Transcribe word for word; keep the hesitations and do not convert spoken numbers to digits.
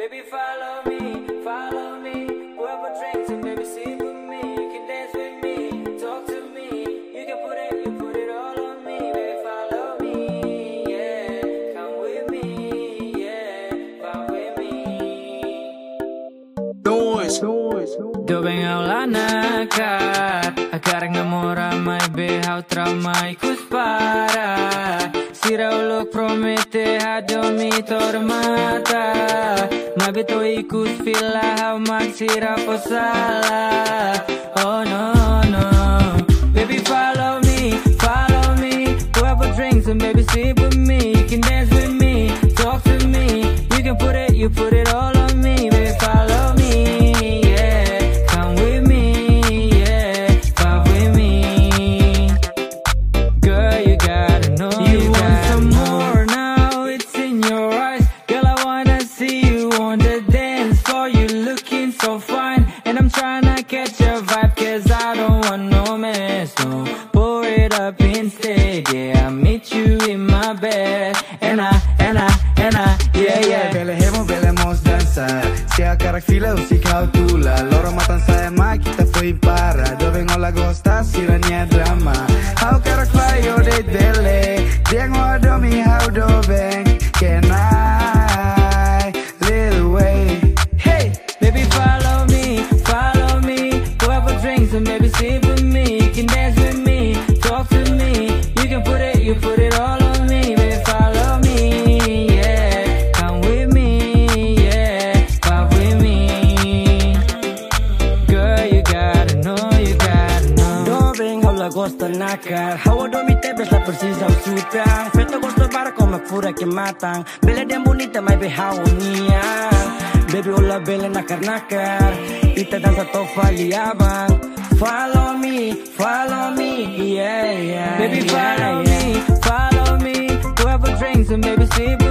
Baby, follow me, follow me. Grab a drink and baby, sit with me. You can dance with me, talk to me. You can put it, you put it all on me. Baby, follow me, yeah. Come with me, yeah. Come with me. Noise, noise. Dobeng aula nakat agar ngamora mai behau trauma ikus para. Sira uluk promete hadomi tormata. Mabito ikus fila hau maksira posala. Oh no no. Baby follow me, follow me. Grab a drink and baby sit with me. You can dance with me, talk to me. You can put it, you put it all on me. Baby follow me. Catch your vibe, cause I don't want no mess, no. Pour it up instead, yeah. I meet you in my bed. And I, and I, and I, yeah, yeah. Belehemos, belemos dançar. Se a cara fila, o si cautula. Loro matan saya ma, kita foi para. Dove non la gosta, si la nia drama. How cara fly, yo de dele. Dieng o domi, how do bang. Can I, little way. Hey, baby, follow me, follow me. Drinks and baby sit with me. You can dance with me, talk to me. You can put it, you put it all on me. Baby follow me, yeah. Come with me, yeah. Come with me. Girl, you gotta know, you gotta know. Dobeng hau la gosta nakar. Hau domi te ves la precisa usutang. Feto gosto para como fura que matan. Bele den bonita mai be hau nia. Baby hola bele nakar nakar. Ita danza to faliabang. Follow me, follow me, yeah, yeah. Baby follow yeah, yeah. me, follow me. Grab a drinks and baby sit